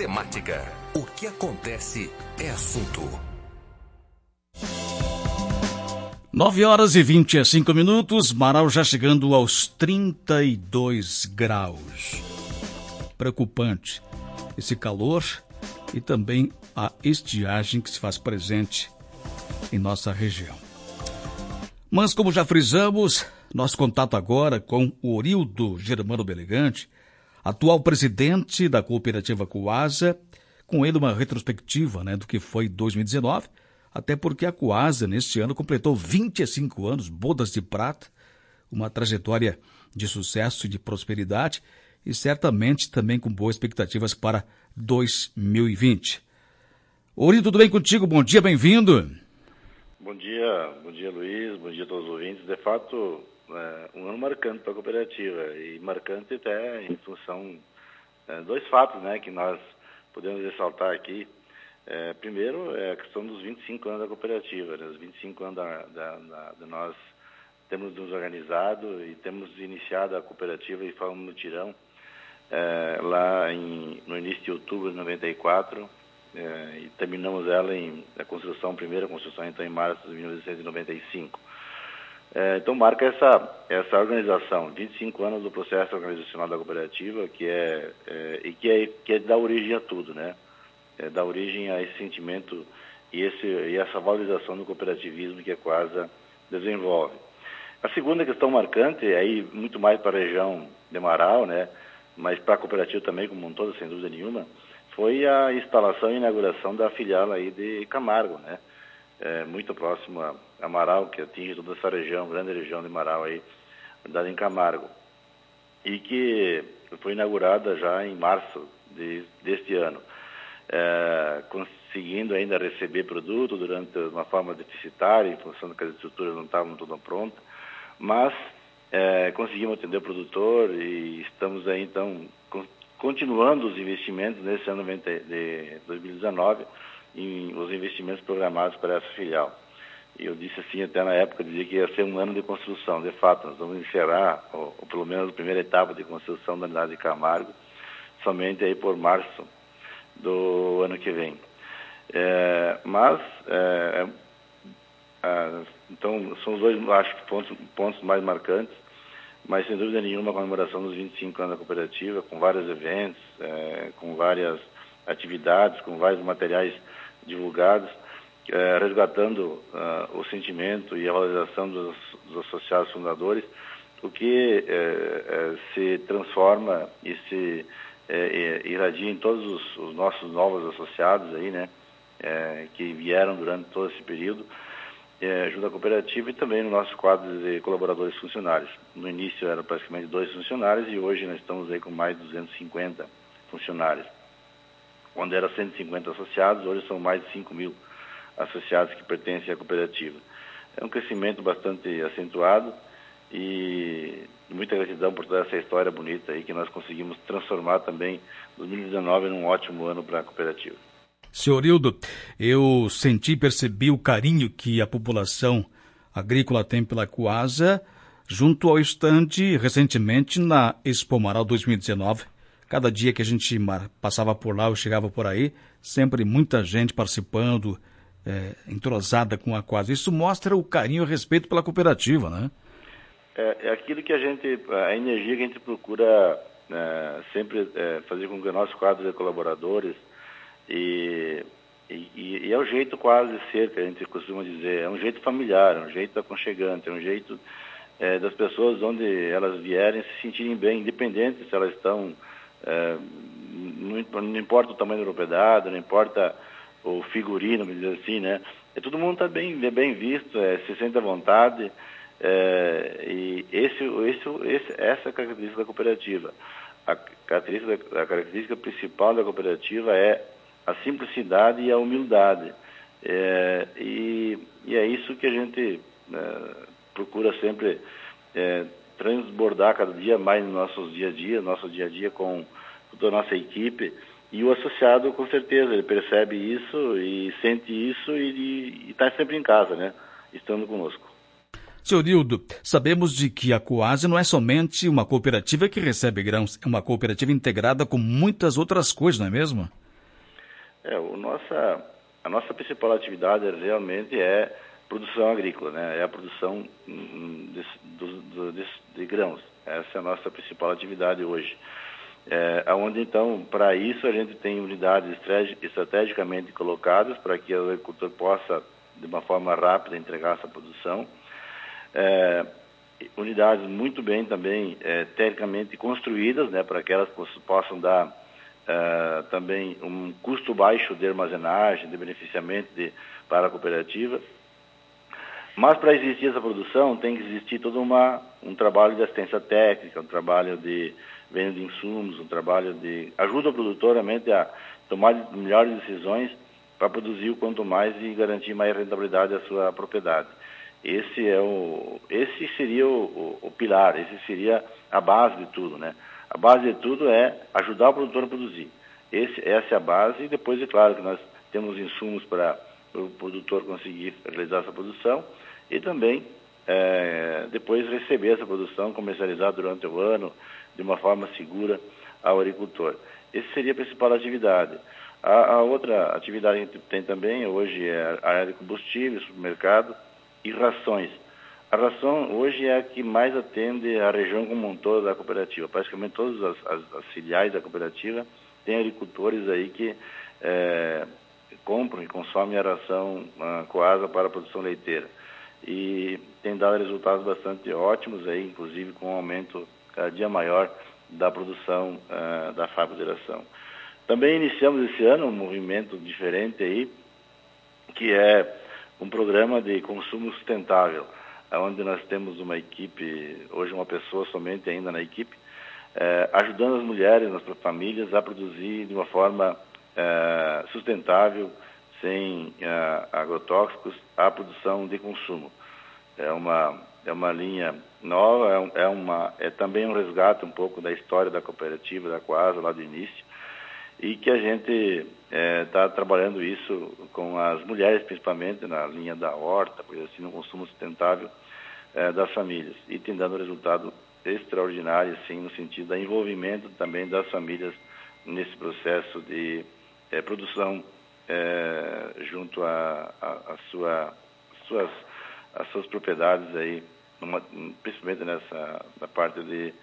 temática. O que acontece é assunto. 9h25, Marau já chegando aos 32 graus. Preocupante esse calor e também a estiagem que se faz presente em nossa região. Mas, como já frisamos, nosso contato agora com o Orildo Germano Belegante, atual presidente da cooperativa Coasa, com ele uma retrospectiva, do que foi 2019, até porque a Coasa, neste ano, completou 25 anos, bodas de prata, uma trajetória de sucesso e de prosperidade e certamente também com boas expectativas para 2020. Orildo, tudo bem contigo? Bom dia, bem-vindo. Bom dia Luiz, bom dia a todos os ouvintes. De fato, um ano marcante para a cooperativa e marcante até em função de dois fatos, que nós podemos ressaltar aqui. Primeiro, é a questão dos 25 anos da cooperativa, os 25 anos de nós temos nos organizado e temos iniciado a cooperativa de forma mutirão lá no início de outubro de 94 e terminamos ela a primeira construção então em março de 1995. Então marca essa organização, 25 anos do processo organizacional da cooperativa, que dá origem a tudo, dá origem a esse sentimento e essa valorização do cooperativismo que a Coasa desenvolve. A segunda questão marcante, aí muito mais para a região de Marau, mas para a cooperativa também como um todo, sem dúvida nenhuma, foi a instalação e inauguração da filial aí de Camargo, muito próximo a Marau, que atinge toda essa região, grande região de Marau aí, dada em Camargo, e que foi inaugurada já em março deste ano. Conseguindo ainda receber produto durante uma forma deficitária, em função de que as estruturas não estavam todas prontas, mas conseguimos atender o produtor e estamos aí, então, continuando os investimentos nesse ano de 2019, os investimentos programados para essa filial. E eu disse assim, até na época, dizia que ia ser um ano de construção. De fato, nós vamos encerrar, ou pelo menos a primeira etapa de construção da unidade de Camargo, somente aí por março do ano que vem. Então, são os dois, acho que, pontos mais marcantes, mas sem dúvida nenhuma a comemoração dos 25 anos da cooperativa, com vários eventos, com várias atividades, com vários materiais divulgados, resgatando o sentimento e a valorização dos associados fundadores, o que se transforma e se irradia em todos os nossos novos associados aí, que vieram durante todo esse período, junto à cooperativa e também no nosso quadro de colaboradores funcionários. No início eram praticamente 2 funcionários e hoje nós estamos aí com mais de 250 funcionários. Quando eram 150 associados, hoje são mais de 5.000 associados que pertencem à cooperativa. É um crescimento bastante acentuado e muita gratidão por toda essa história bonita aí que nós conseguimos transformar também 2019 num ótimo ano para a cooperativa. Senhor Orildo, eu senti e percebi o carinho que a população agrícola tem pela Coasa junto ao estande recentemente na Expo Marau 2019. Cada dia que a gente passava por lá ou chegava por aí, sempre muita gente participando, entrosada com a Coasa. Isso mostra o carinho e o respeito pela cooperativa, É aquilo que a energia que a gente procura sempre fazer com que o nosso quadro de colaboradores e é o jeito quase de ser, que a gente costuma dizer, é um jeito familiar, é um jeito aconchegante, é um jeito das pessoas onde elas vierem se sentirem bem, independente se elas estão, não importa o tamanho da propriedade, não importa o figurino, vamos dizer assim, todo mundo está bem visto, se sente à vontade, e essa é a característica da cooperativa. A característica principal da cooperativa é a simplicidade e a humildade. E é isso que a gente procura sempre transbordar cada dia mais no nosso dia a dia com toda a nossa equipe. E o associado, com certeza, ele percebe isso e sente isso e está sempre em casa, estando conosco. Senhor Orildo, sabemos de que a Coasa não é somente uma cooperativa que recebe grãos, é uma cooperativa integrada com muitas outras coisas, não é mesmo? A nossa principal atividade realmente é produção agrícola, né? É a produção de grãos. Essa é a nossa principal atividade hoje. Onde, então, para isso, a gente tem unidades estrategicamente colocadas para que o agricultor possa, de uma forma rápida, entregar essa produção. Unidades muito bem também tecnicamente construídas, né, para que elas possam dar também um custo baixo de armazenagem, de beneficiamento para a cooperativa. Mas para existir essa produção tem que existir todo um trabalho de assistência técnica, um trabalho de venda de insumos, um trabalho de ajuda ao produtor realmente a tomar melhores decisões para produzir o quanto mais e garantir mais rentabilidade à sua propriedade. Esse seria o pilar, esse seria a base de tudo, né? A base de tudo é ajudar o produtor a produzir. Essa é a base, e depois é claro que nós temos insumos para o produtor conseguir realizar essa produção e também depois receber essa produção, comercializar durante o ano de uma forma segura ao agricultor. Essa seria a principal atividade. A outra atividade que a gente tem também hoje é a área de combustíveis, supermercado e rações. A ração hoje é a que mais atende a região como um todo da cooperativa. Praticamente todas as filiais da cooperativa têm agricultores aí que compram e consomem a ração Coasa para a produção leiteira. E tem dado resultados bastante ótimos aí, inclusive com um aumento cada dia maior da produção da fábrica de ração. Também iniciamos esse ano um movimento diferente aí, que é um programa de consumo sustentável, onde nós temos uma equipe, hoje uma pessoa somente ainda na equipe, ajudando as mulheres, as famílias a produzir de uma forma sustentável, sem agrotóxicos, a produção de consumo. É uma linha nova, é também um resgate um pouco da história da cooperativa, da Coasa, lá do início, e que a gente está trabalhando isso com as mulheres, principalmente na linha da horta, coisa assim, no consumo sustentável das famílias, e tem dado um resultado extraordinário, assim, no sentido do envolvimento também das famílias nesse processo de produção junto às suas propriedades aí, principalmente na parte de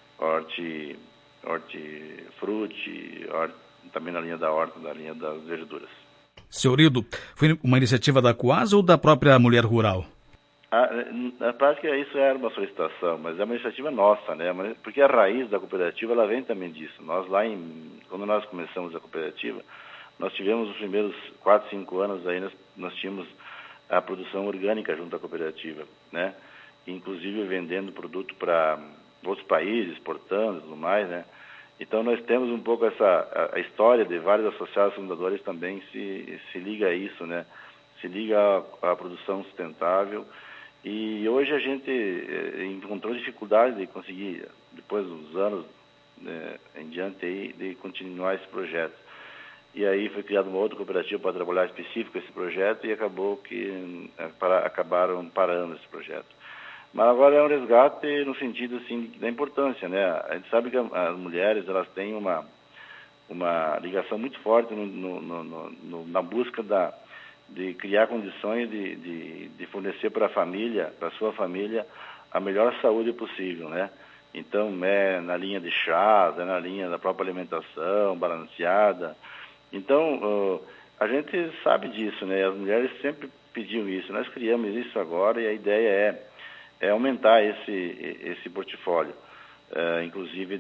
hortifruti, também na linha da horta, na linha das verduras. Seu Rildo, foi uma iniciativa da Coasa ou da própria Mulher Rural? Na prática, isso era uma solicitação, mas é uma iniciativa nossa, né? Porque a raiz da cooperativa, ela vem também disso. Nós quando nós começamos a cooperativa, nós tivemos os primeiros 4, 5 anos aí, nós tínhamos a produção orgânica junto à cooperativa, né? Inclusive vendendo produto para outros países, exportando e tudo mais, né? Então nós temos um pouco a história de vários associados fundadores também se liga a isso, né? Se liga à produção sustentável. E hoje a gente encontrou dificuldade de conseguir, depois dos anos em diante, aí, de continuar esse projeto. E aí foi criada uma outra cooperativa para trabalhar específico esse projeto e acabou que acabaram parando esse projeto. Mas agora é um resgate no sentido assim, da importância, né? A gente sabe que as mulheres elas têm uma ligação muito forte na busca de criar condições de fornecer para a família, para a sua família, a melhor saúde possível, né? Então, na linha de chás, na linha da própria alimentação balanceada. Então, a gente sabe disso, né? As mulheres sempre pediam isso. Nós criamos isso agora e a ideia é aumentar esse portfólio, inclusive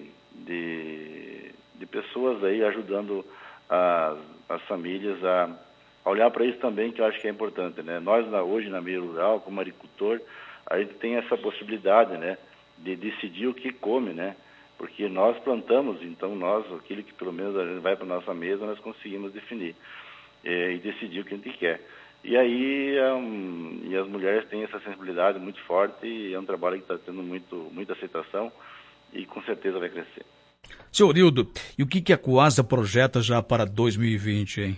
de pessoas aí ajudando as famílias a olhar para isso também, que eu acho que é importante, né? Nós, hoje, na meio rural, como agricultor, a gente tem essa possibilidade, né, de decidir o que come, né? Porque nós plantamos, então aquilo que pelo menos a gente vai para a nossa mesa, nós conseguimos definir e decidir o que a gente quer. E aí, e as mulheres têm essa sensibilidade muito forte e é um trabalho que está tendo muita aceitação e com certeza vai crescer. Senhor Rildo, e o que a Coasa projeta já para 2020, hein?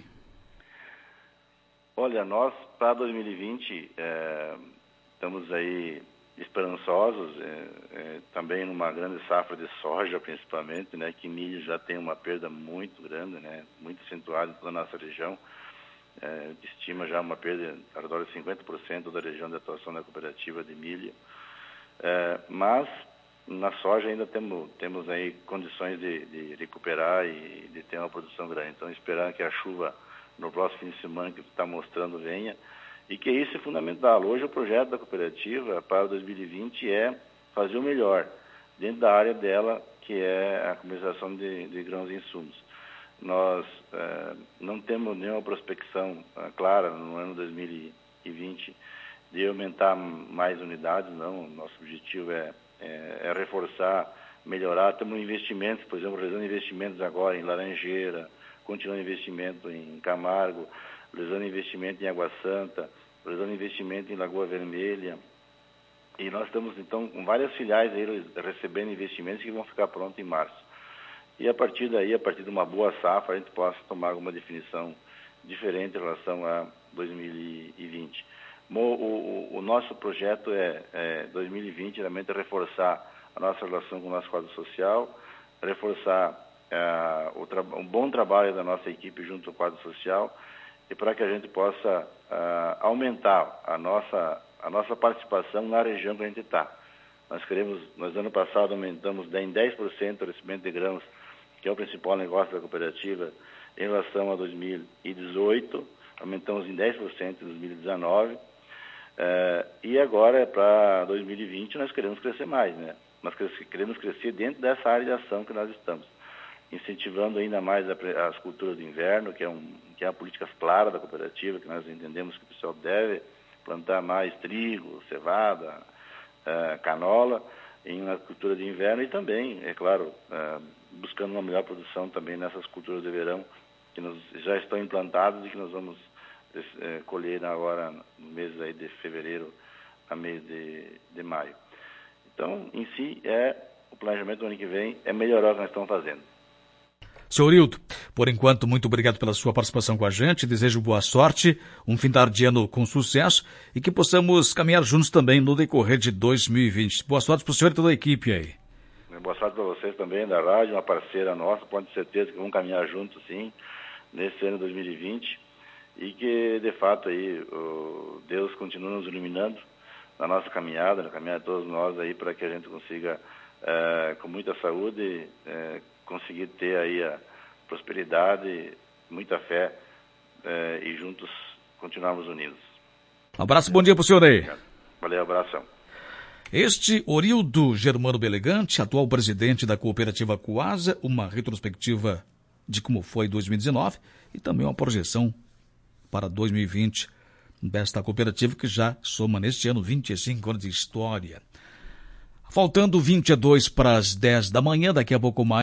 Olha, nós para 2020 estamos aí esperançosos, também numa grande safra de soja, principalmente, né, que milho já tem uma perda muito grande, né, muito acentuada em toda a nossa região. Estima já uma perda ao redor de 50% da região de atuação da cooperativa de milho. Mas na soja ainda temos aí condições de recuperar e de ter uma produção grande. Então, esperar que a chuva no próximo fim de semana que está mostrando venha, e que isso é fundamental. Hoje o projeto da cooperativa para 2020 é fazer o melhor dentro da área dela, que é a comercialização de grãos e insumos. Nós não temos nenhuma prospecção clara no ano 2020 de aumentar mais unidades, não. Nosso objetivo é reforçar, melhorar. Temos investimentos, por exemplo, realizando investimentos agora em Laranjeira, continuando investimento em Camargo, realizando investimento em Água Santa, realizando investimento em Lagoa Vermelha. E nós estamos, então, com várias filiais aí recebendo investimentos que vão ficar prontos em março. E a partir daí, a partir de uma boa safra, a gente possa tomar alguma definição diferente em relação a 2020. O nosso projeto 2020, realmente, reforçar a nossa relação com o nosso quadro social, reforçar um bom trabalho da nossa equipe junto ao quadro social, e para que a gente possa aumentar a nossa participação na região que a gente está. Nós ano passado aumentamos em 10% o recebimento de grãos, que é o principal negócio da cooperativa, em relação a 2018, aumentamos em 10% em 2019, e agora para 2020 nós queremos crescer mais, né? Nós queremos crescer dentro dessa área de ação que nós estamos, incentivando ainda mais as culturas de inverno, que é a política clara da cooperativa, que nós entendemos que o pessoal deve plantar mais trigo, cevada, canola, em uma cultura de inverno, e também, é claro, buscando uma melhor produção também nessas culturas de verão, que já estão implantadas e que nós vamos colher agora no mês aí de fevereiro a mês de maio. Então, em si, o planejamento do ano que vem é melhorar o que nós estamos fazendo. Senhor Hildo, por enquanto, muito obrigado pela sua participação com a gente. Desejo boa sorte, um fim de ano com sucesso e que possamos caminhar juntos também no decorrer de 2020. Boa sorte para o senhor e toda a equipe aí. Boa sorte para vocês também da rádio, uma parceira nossa, pode ter certeza que vamos caminhar juntos, sim, nesse ano 2020, e que, de fato, aí, Deus continue nos iluminando na nossa caminhada, na caminhada de todos nós aí, para que a gente consiga, com muita saúde, conseguir ter aí a prosperidade, muita fé, e juntos continuarmos unidos. Um abraço, bom dia para o senhor aí. Valeu, abração. Este Orildo Germano Belegante, atual presidente da cooperativa Coasa, uma retrospectiva de como foi 2019 e também uma projeção para 2020 desta cooperativa que já soma neste ano 25 anos de história. Faltando 22 para as 10 da manhã, daqui a pouco mais.